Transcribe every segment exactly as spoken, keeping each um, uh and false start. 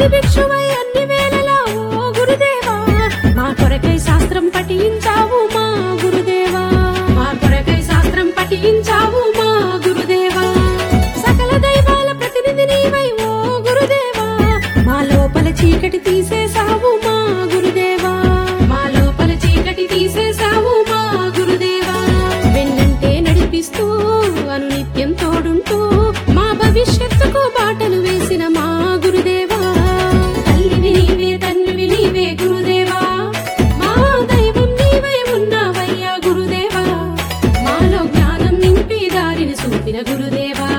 ఆది భిక్షువై అన్ని వేళలా ఓ గురుదేవా మా కొరకై శాస్త్రం పఠించావు మా గురుదేవా మా కొరకై శాస్త్రం పఠించావు మా గురుదేవా సకల దైవాల ప్రతినిధి నీవై ఓ గురుదేవా మా లోపల చీకటి తీసేసావు మా గురుదేవా మా లోపల చీకటి తీసేసావు మా గురుదేవా వెన్నంటే నడిపిస్తూ అనునిత్యం తోడుంటూ మా భవిష్యత్తుకు బాటలు వేసిన మా గురుదేవా తల్లివి నీవే తండ్రివి నీవే గురుదేవా మా దైవం నీవై ఉన్నావయ్యా గురుదేవా మాలో జ్ఞానం నింపి దారిని చూపిన గురుదేవా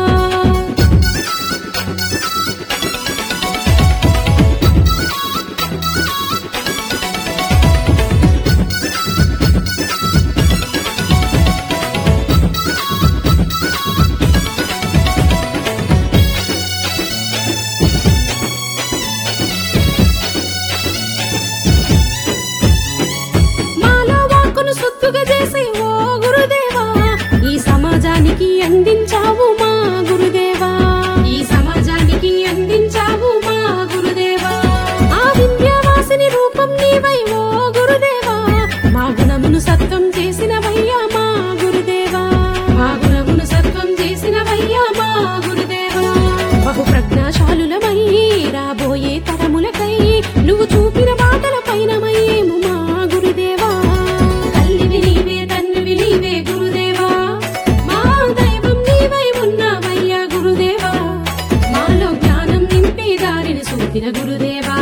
మాలో వాక్కును శుద్ధుగా చేసి ఓ గురుదేవా ఈ సమాజానికి అందించావు మా గురుదేవా ఈ సమాజానికి అందించావు మా గురుదేవా ఆ విద్యావాసిని రూపం నీవై ఓ గురుదేవా మా గుణమును సత్వం చేసినవయ్యా మా గురుదేవా మా గుణమును సత్వం చేసినవయ్యా మా గురుదేవా బహు ప్రజ్ఞాశాలులమై రాబోయే తరములకై నువ్వు చూపిన బాటల పైనమయ్యేము మా గురుదేవా తల్లివి నీవే తండ్రివి నీవే గురుదేవా మా దైవం నీవై ఉన్నావయ్యా గురుదేవా మాలో జ్ఞానం నింపి దారిని చూపిన గురుదేవా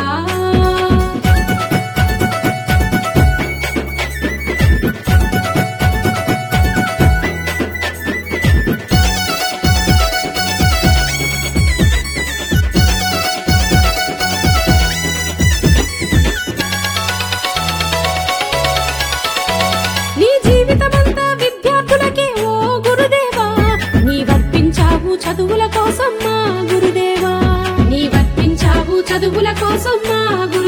నీ జీవితమంతా విద్యార్థులకే ఓ గురుదేవా నీ వర్పించావు చదువుల కోసం మా గురుదేవా నీ వర్పించావు చదువుల కోసం మా గురు